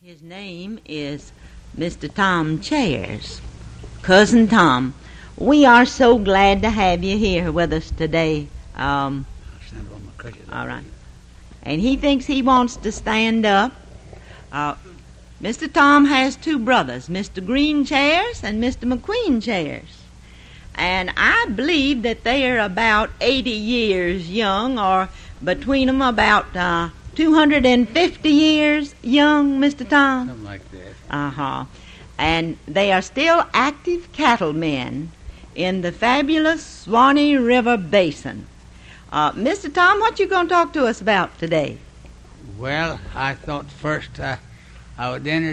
His name is Mr. Tom Chairs. Cousin Tom, we are so glad to have you here with us today. All right. And he thinks he wants to stand up. Mr. Tom has two brothers, Mr. Green Chairs and Mr. McQueen Chairs. And I believe that they are about 80 years young, or between them about 250 years young, Mr. Tom? Something like that. Uh-huh. And they are still active cattlemen in the fabulous Swanee River Basin. Mr. Tom, what you going to talk to us about today? Well, I thought first I would then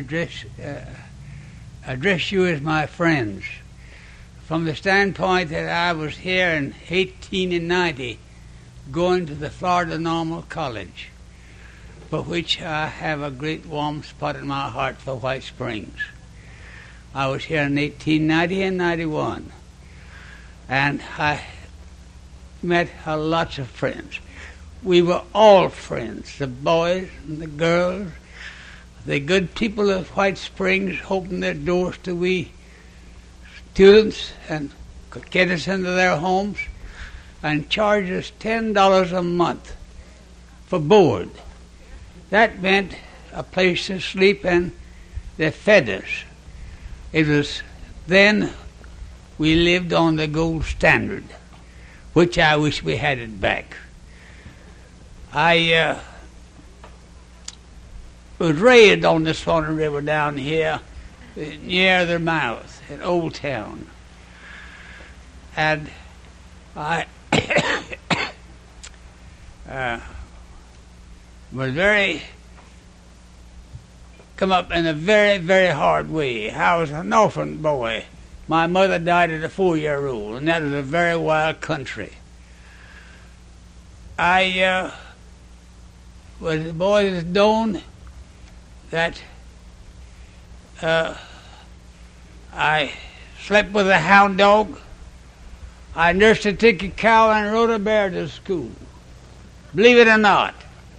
address you as my friends, from the standpoint that I was here in 1890 going to the Florida Normal College, for which I have a great warm spot in my heart for White Springs. I was here in 1890 and 91, and I met lots of friends. We were all friends, the boys and the girls, the good people of White Springs opened their doors to we students and could get us into their homes and charge us $10 a month for board. That meant a place to sleep, and they fed us. It was then we lived on the gold standard, which I wish we had it back. I was raised on the Swanee River down here near the mouth at Old Town. And I was come up in a very, very hard way. I was an orphan boy. My mother died at a 4-year-old, and that was a very wild country. I was a boy that's known that I slept with a hound dog. I nursed a ticky cow and rode a bear to school. Believe it or not,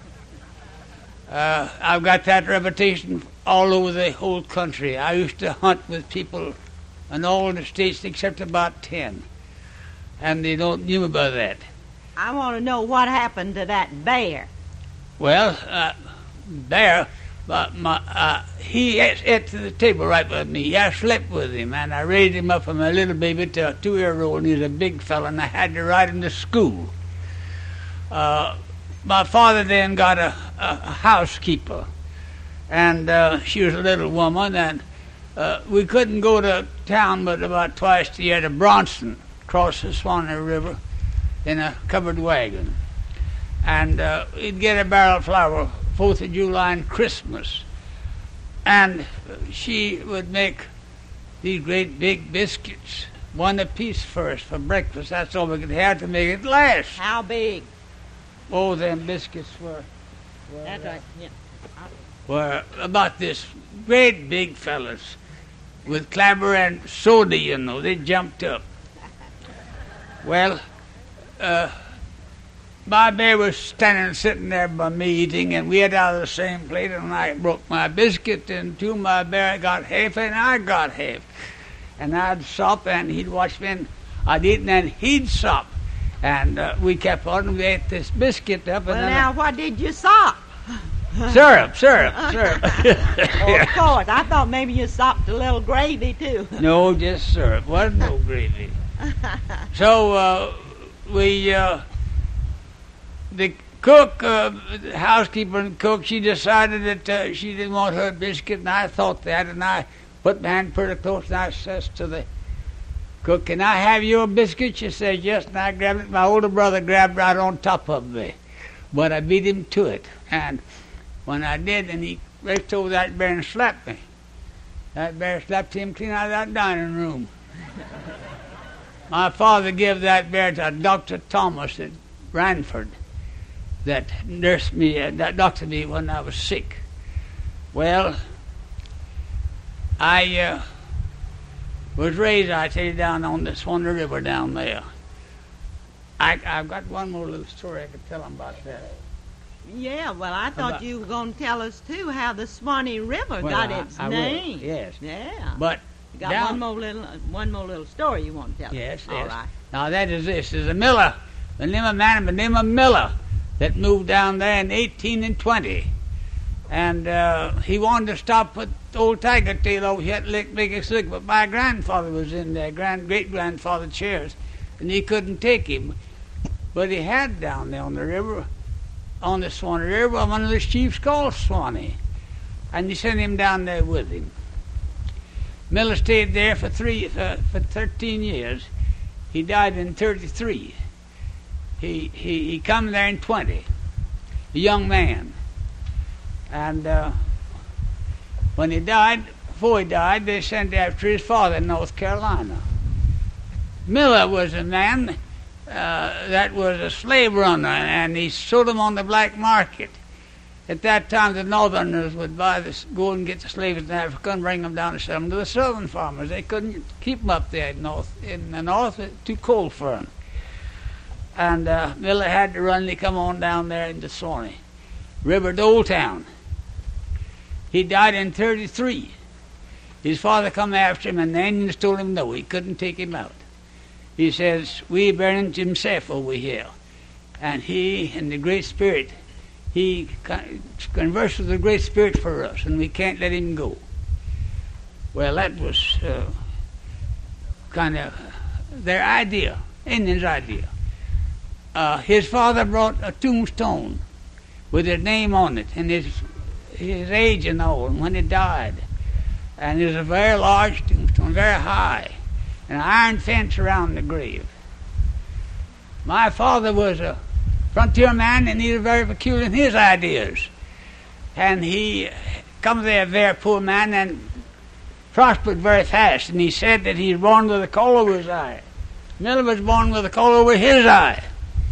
I've got that reputation all over the whole country. I used to hunt with people in all the states except about 10, and they don't knew about that. I want to know what happened to that bear. Well, bear, he ate to the table right with me. I slept with him, and I raised him up from a little baby to a 2-year-old, and he was a big fella, and I had to ride him to school. My father then got a housekeeper, and she was a little woman, and we couldn't go to town but about twice a year to Bronson, across the Swanee River, in a covered wagon. And we'd get a barrel of flour 4th of July and Christmas. And she would make these great big biscuits, one apiece first for breakfast. That's all we could have to make it last. How big? Oh, them biscuits were That's right. Yeah. were about this great big fellas with clabber and soda, you know. They jumped up. Well, my bear was sitting there by me eating, and we had out of the same plate, and I broke my biscuit in two. My bear got half, and I got half. And I'd sup, and he'd watch me, and I'd eat, and then he'd sup. And we kept on, and we ate this biscuit up. Well, and then now, what did you sop? Syrup. Oh, of course. I thought maybe you sopped a little gravy, too. No, just syrup. Wasn't no gravy. So the cook, the housekeeper and cook, she decided that she didn't want her biscuit, and I thought that, and I put my hand pretty close, and I says to the cook, "Can I have your biscuit?" She said, "Yes," and I grabbed it. My older brother grabbed right on top of me, but I beat him to it, and when I did, and he reached over that bear and slapped me. That bear slapped him clean out of that dining room. My father gave that bear to Dr. Thomas at Branford, that nursed me, that doctored me when I was sick. Well, I was raised, I tell you, down on the Swanee River down there. I've got one more little story I could tell them about that. Yeah, well, I thought you were going to tell us, too, how the Swanee River got its name. Will, yes. Yeah. But you got one more little story you want to tell us. Yes, All right. Now, that is this. There's a miller, the name of man, the name of Miller, that moved down there in 1820. And he wanted to stop at old Tiger Tail over here at Lake Mickasuk, but my grandfather was in there, great-grandfather Chairs, and he couldn't take him. But he had down there on the river, on the Swanee River, one of the chiefs called Swanee, and he sent him down there with him. Miller stayed there for 13 years. He died in 33. He come there in 20, a young man. And when he died, before he died, they sent after his father in North Carolina. Miller was a man that was a slave runner, and he sold them on the black market. At that time, the Northerners would go and get the slaves in Africa and bring them down to sell them to the Southern farmers. They couldn't keep them up there in the north. It was too cold for them. And Miller had to run. He come on down there into Swanee River to Old Town. He died in 33. His father come after him, and the Indians told him no, he couldn't take him out. He says, we burned himself over here. And he and the Great Spirit, he conversed with the Great Spirit for us, and we can't let him go. Well, that was kind of their idea, Indians' idea. His father brought a tombstone with his name on it, and his age and all, and when he died. And it was a very large tombstone, very high, and an iron fence around the grave. My father was a frontier man, and he was very peculiar in his ideas. And he come there, a very poor man, and prospered very fast. And he said that he was born with a caul over his eye. Miller was born with a caul over his eye.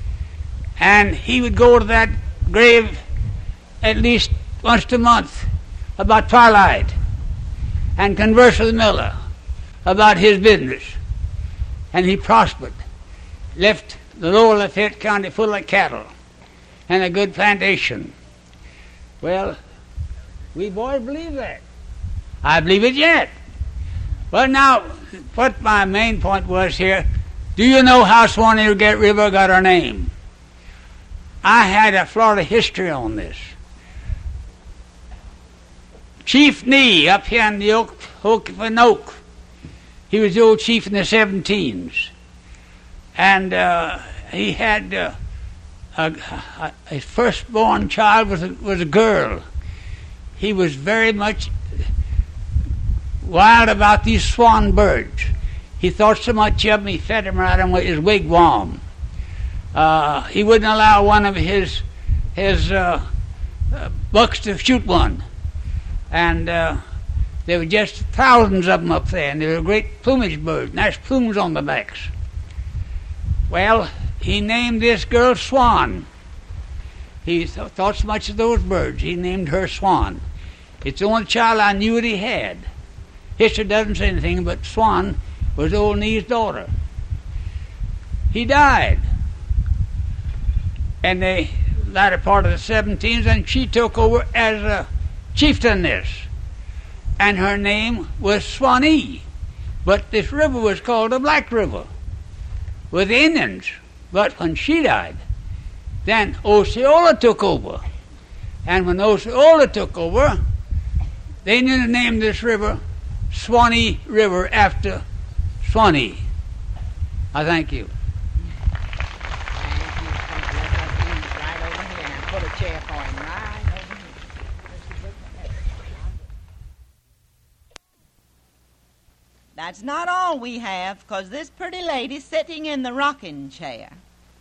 And he would go to that grave at least once a month about twilight and converse with Miller about his business. And he prospered. Left the lower Lafayette County full of cattle and a good plantation. Well, we boys believe that. I believe it yet. Well, now, what my main point was here, do you know how Swanee River got her name? I had a Florida history on this. Chief Nee, up here in the Oak, he was the old chief in the 17s. And he had his firstborn child was a girl. He was very much wild about these swan birds. He thought so much of them, he fed them right in his wigwam. He wouldn't allow one of his bucks to shoot one. And there were just thousands of them up there, and they were great plumage birds, nice plumes on the backs. Well, he named this girl Swan. He thought so much of those birds, he named her Swan. It's the only child I knew that he had. History doesn't say anything, but Swan was old Nee's daughter. He died in the latter part of the 17s, and she took over as a chieftainess. And her name was Swanee. But this river was called the Black River with the Indians. But when she died, then Osceola took over. And when Osceola took over, the Indians named this river Swanee River after Swanee. I thank you. Right over here. And put a chair for him right over here. That's not all we have, because this pretty lady sitting in the rocking chair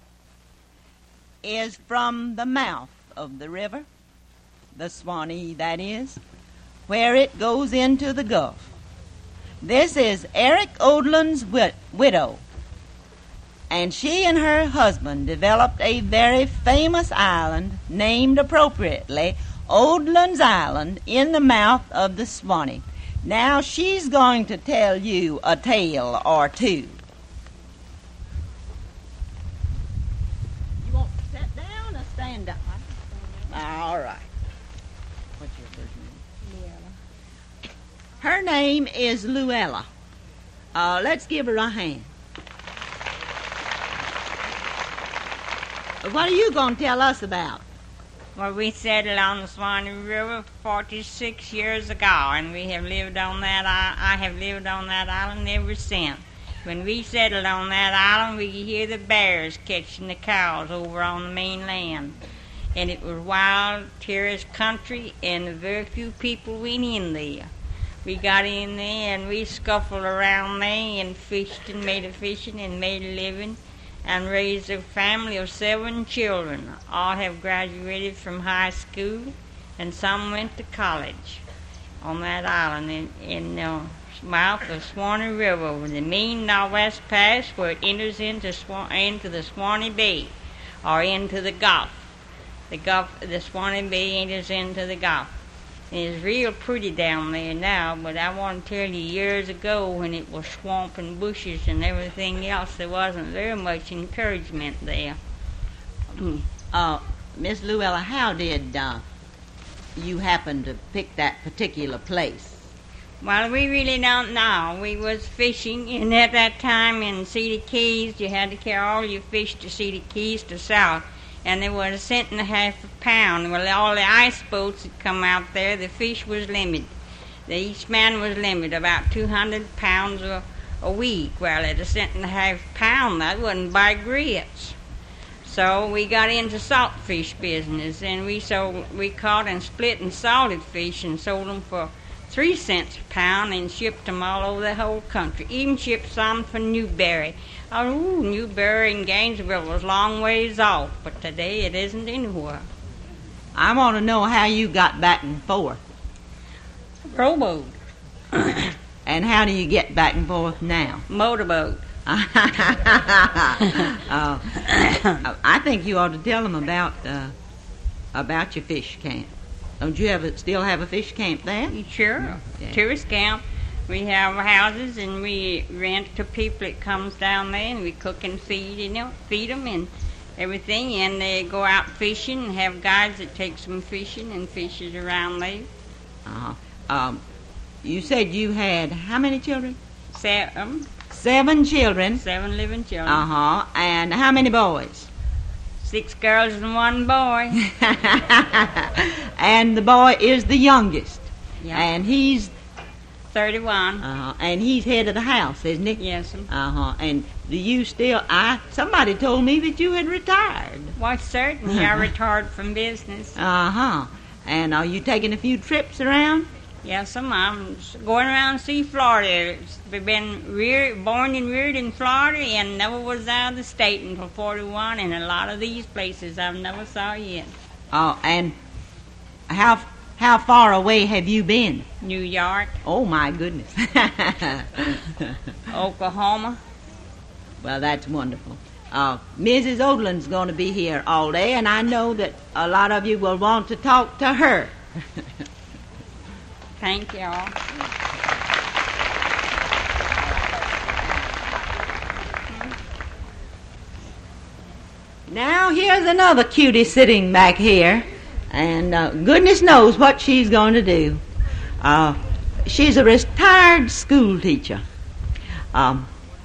is from the mouth of the river, the Swanee, that is, where it goes into the Gulf. This is Eric Odlin's widow, and she and her husband developed a very famous island named appropriately Odlin's Island in the mouth of the Swanee. Now she's going to tell you a tale or two. You want to sit down or stand up? All right. What's your first name? Luella. Her name is Luella. Let's give her a hand. What are you going to tell us about? Well, we settled on the Swanee River 46 years ago, and we have lived on that. I have lived on that island ever since. When we settled on that island, we could hear the bears catching the cows over on the mainland. And it was wild, terraced country, and very few people went in there. We got in there, and we scuffled around there and fished and made a fishing and made a living and raised a family of 7 children. All have graduated from high school, and some went to college on that island in the mouth of Swanee River, with the main Northwest Pass where it enters into the Swanee Bay or into the Gulf. The Swanee Bay enters into the Gulf. It's real pretty down there now, but I want to tell you, years ago when it was swamp and bushes and everything else, there wasn't very much encouragement there. Miss Luella, how did you happen to pick that particular place? Well, we really don't know. We was fishing, and at that time in Cedar Keys, you had to carry all your fish to Cedar Keys to sell. And there was $1.50 a pound. Well, all the ice boats that come out there, the fish was limited. Each man was limited, about 200 pounds a week. Well, at $1.50 a pound, that wouldn't buy grits. So we got into saltfish business, and we caught and split and salted fish and sold them for 3 cents a pound and shipped them all over the whole country. Even shipped some from Newberry. Oh, Newberry and Gainesville was long ways off, but today it isn't anywhere. I want to know how you got back and forth. Rowboat. And how do you get back and forth now? Motorboat. I think you ought to tell them about your fish camp. Don't you still have a fish camp there? Sure. Yeah. Tourist camp. We have houses, and we rent to people that comes down there, and we cook and feed them and everything. And they go out fishing and have guides that takes them fishing and fishes around there. You said you had how many children? 7. 7 children. 7 living children. And how many boys? 6 girls and 1 boy. And the boy is the youngest. Yeah. And he's 31. And he's head of the house, isn't he? Yes. And do you still? Somebody told me that you had retired. Why, certainly. I retired from business. And are you taking a few trips around? Yes, I'm going around to see Florida. I've been born and reared in Florida and never was out of the state until 41, and a lot of these places I've never saw yet. And how far away have you been? New York. Oh, my goodness. Oklahoma. Well, that's wonderful. Mrs. Odlin's going to be here all day, and I know that a lot of you will want to talk to her. Thank you all. Now, here's another cutie sitting back here, and goodness knows what she's going to do. She's a retired school teacher, an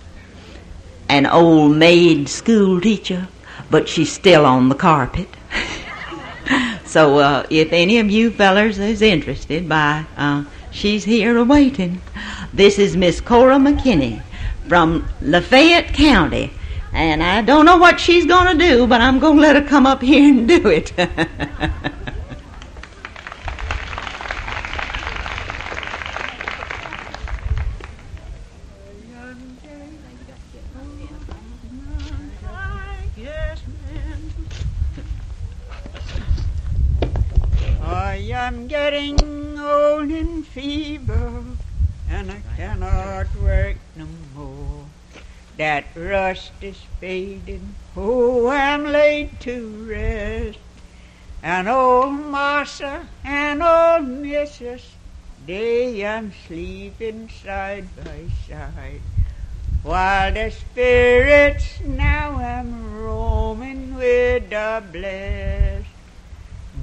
old maid school teacher, but she's still on the carpet. So if any of you fellers is interested, she's here awaiting. This is Miss Cora McKinney from Lafayette County. And I don't know what she's going to do, but I'm going to let her come up here and do it. I am getting old and feeble, and I cannot work no more. That rust is fading, oh, I'm laid to rest. And old massa and old missus, they am sleeping side by side. While the spirits now am roaming with the blessed, doth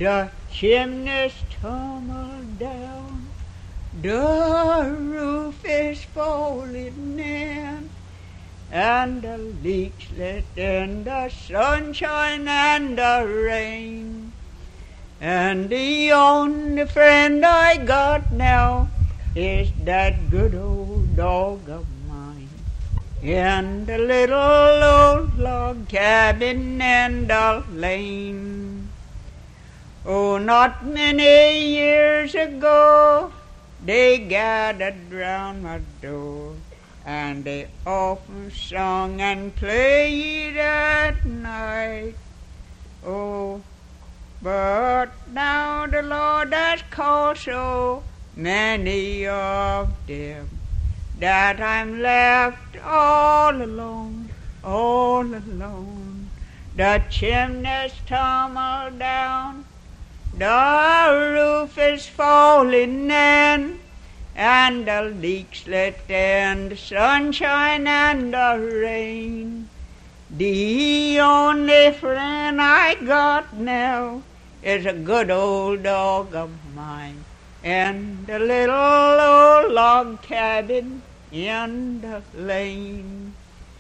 chimneys tumbled down, the roof is falling in, and the leaks let in the sunshine and the rain. And the only friend I got now is that good old dog of mine, in the little old log cabin in the lane. Oh, not many years ago, they gathered round my door, and they often sung and played at night. Oh, but now the Lord has called so many of them that I'm left all alone, all alone. The chimneys tumble down, the roof is falling in, and the leaks let in the sunshine and the rain. The only friend I got now is a good old dog of mine, in the little old log cabin in the lane.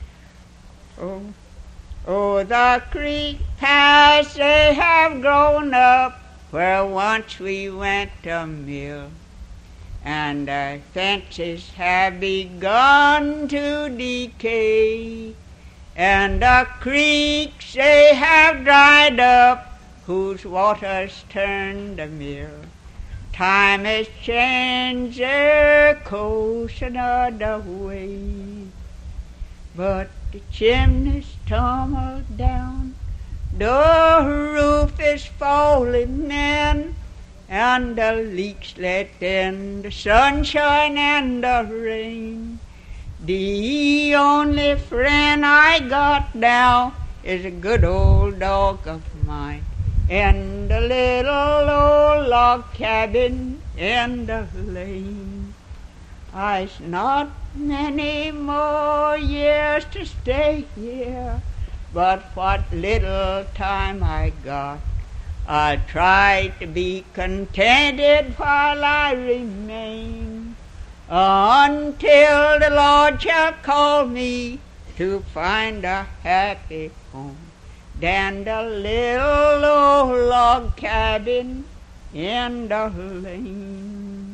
Oh, the creek paths, they have grown up where once we went to mill, and the fences have begun to decay, and the creeks, they have dried up whose waters turned the mill. Time has changed their course another way, but the chimneys tumble down, the roof is falling in, and the leaks let in the sunshine and the rain. The only friend I got now is a good old dog of mine, in the little old log cabin in the lane. I've not many more years to stay here, but what little time I got, I'll try to be contented while I remain, until the Lord shall call me to find a happy home than the little old log cabin in the lane.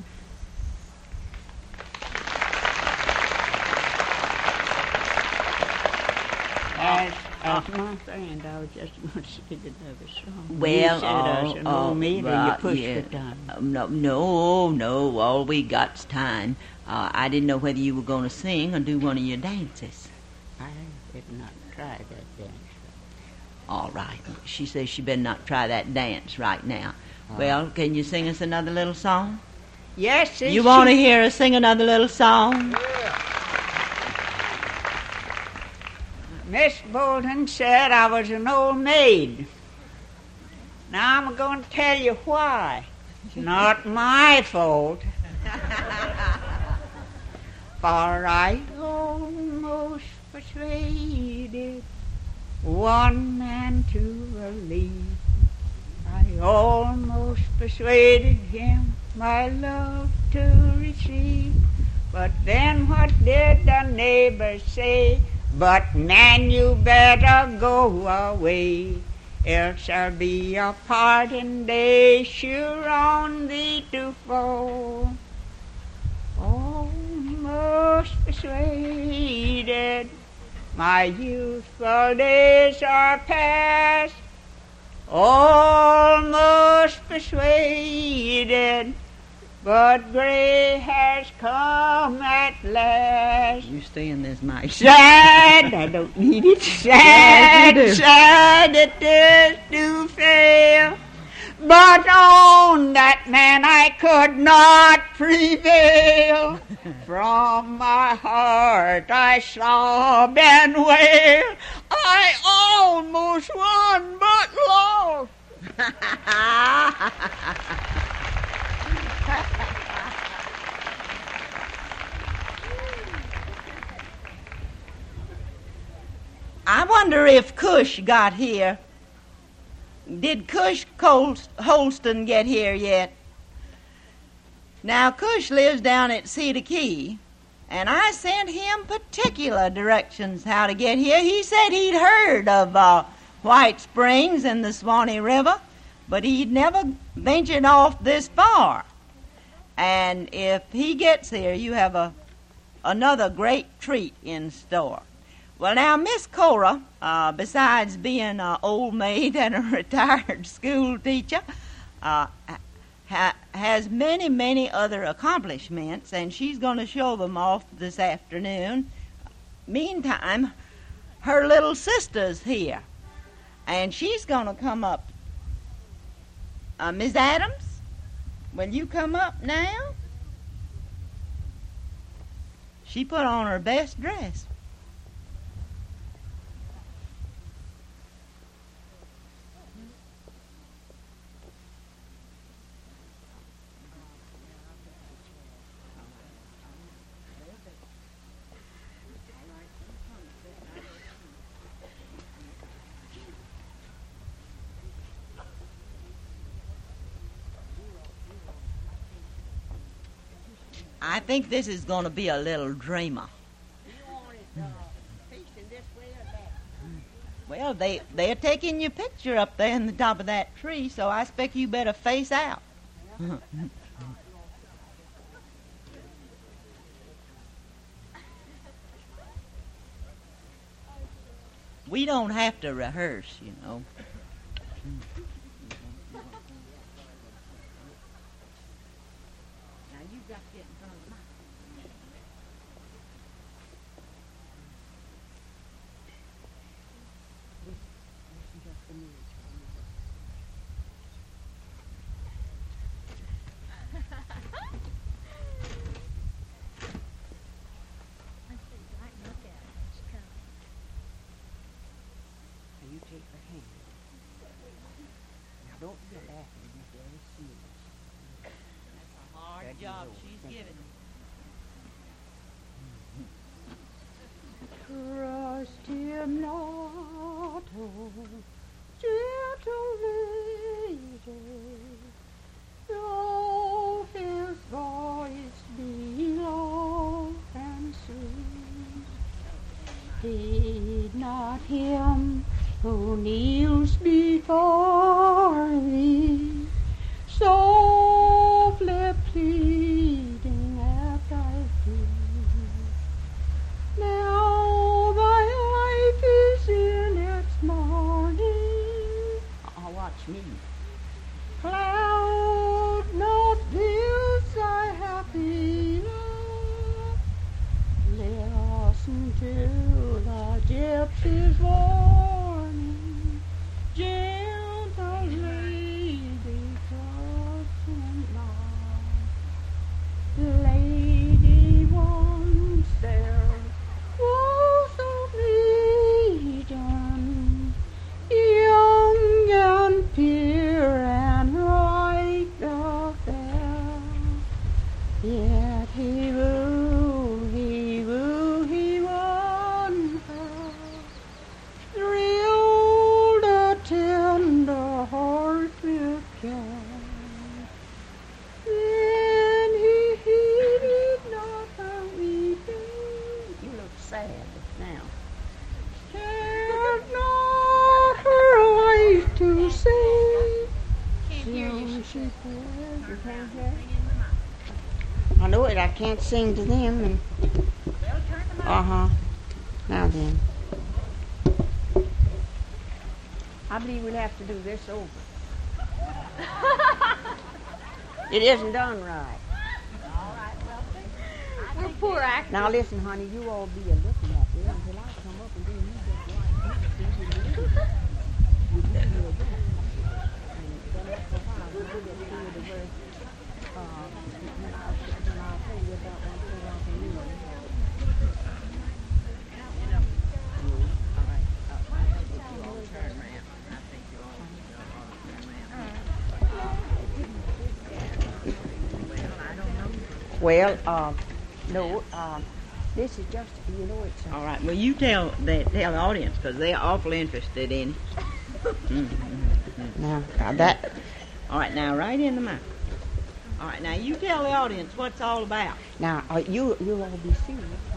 As my friend, I was just going to sing another song. Well, you said me, then you pushed it down. No, all we got's time. I didn't know whether you were going to sing or do one of your dances. I did not try that dance. All right. She says she better not try that dance right now. Well, can you sing us another little song? Yes. You want to hear us sing another little song? Yeah. Miss Bolton said I was an old maid. Now I'm going to tell you why. It's not my fault. For I almost persuaded one man to believe. I almost persuaded him my love to receive. But then what did the neighbors say? But man, you better go away, else there'll be a parting day sure on thee to fall. Almost persuaded, my youthful days are past. Almost persuaded, but gray has come at last. You stay in this mic. Sad, I don't need it. Sad, yes, sad it is to fail. But on that man I could not prevail. From my heart I sobbed and wailed. I almost won, but lost. I wonder if Cush got here did Cush Holston get here yet? Now, Cush lives down at Cedar Key, and I sent him particular directions how to get here. He said he'd heard of White Springs and the Swanee River, but he'd never ventured off this far. And if he gets here, you have another great treat in store. Well, now, Miss Cora, besides being an old maid and a retired school teacher, has many, many other accomplishments, and she's going to show them off this afternoon. Meantime, her little sister's here, and she's going to come up. Miss Adams, will you come up now? She put on her best dress. I think this is going to be a little dreamer. Well, they're taking your picture up there in the top of that tree, so I expect you better face out. We don't have to rehearse, you know. Job she's given. Trust him not, oh, gentle lady, though his voice be low and sweet. Heed not him who kneels before thee, softly pleading at thy feet. Now thy life is in its morning. Watch me. Cloud not this thy happy lot. Listen to the gypsy's warning. Gentle lady, trust him not. Lady, once there was a maiden, young and pure and right the fair. Yet he won her, thrilled a tender heart with care. Then he heeded not her weeping. You look sad now. Cared not her life to save. Can't hear you. Soon she fled. You can't hear? I know it. I can't sing to them. And Now then, I believe we'll have to do this over. It isn't done right. We're poor actors. Now listen, honey, you all be a looking at me until I come up and then you just like you do me again. And then after a while, we'll get to the verse. And I'll tell you about one thing I can do. Well, no, this is just, you know, it's... All right. Well, you tell the audience because they're awfully interested in it. Now, that, All right, now right in the mouth. All right, now you tell the audience what's all about. now, you'll all be seeing it.